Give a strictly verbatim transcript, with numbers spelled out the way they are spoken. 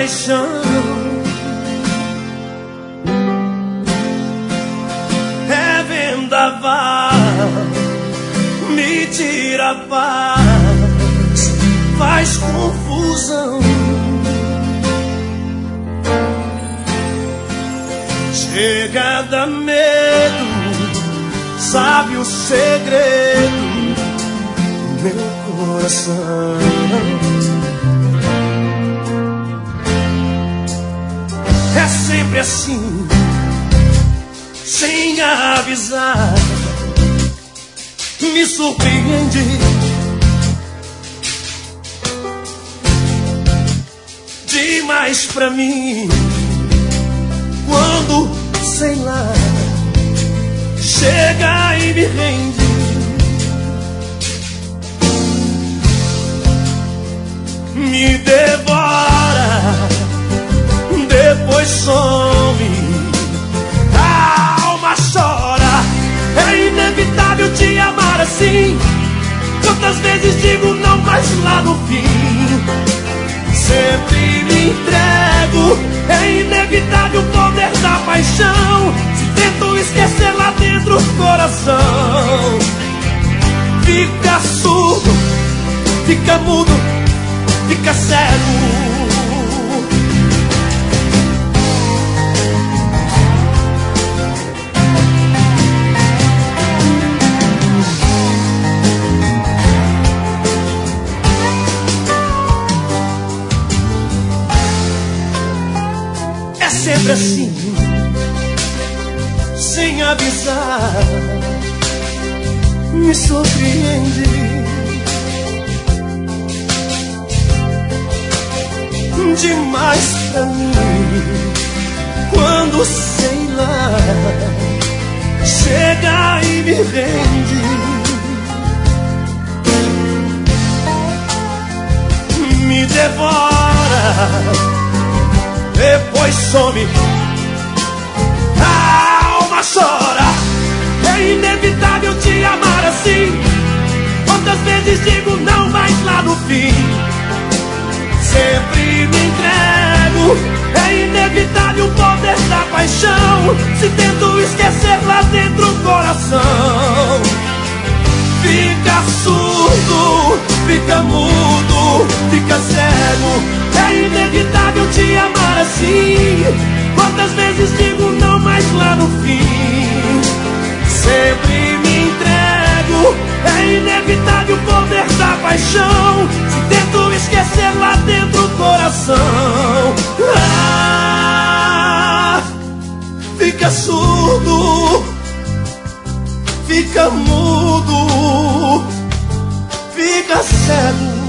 paixão. É vendaval, me tira a paz, faz confusão. Chega a dar medo, sabe o segredo do meu coração. É sempre assim, sem avisar, me surpreende. Demais pra mim, quando, sei lá, chega e me rende. Me devora, depois some, a alma chora. É inevitável te amar assim. Quantas vezes digo não, mas lá no fim sempre me entrego. É inevitável o poder da paixão. Se tento esquecer lá dentro o coração fica surdo, fica mudo, fica cego. É sempre assim, sem avisar, me surpreende. Demais pra mim, quando, sei lá, chega e me rende. Me devora, depois some, a alma chora. É inevitável te amar assim. Quantas vezes digo não, mas lá no fim sempre me entrego. É inevitável o poder da paixão. Se tento esquecer lá dentro o coração fica surdo, fica mudo, fica cego. É inevitável te amar assim. Quantas vezes digo não, mas lá no fim sempre me entrego. É inevitável o poder da paixão. Se tento esquecer lá dentro o coração, ah, fica surdo, fica mudo, fica cego.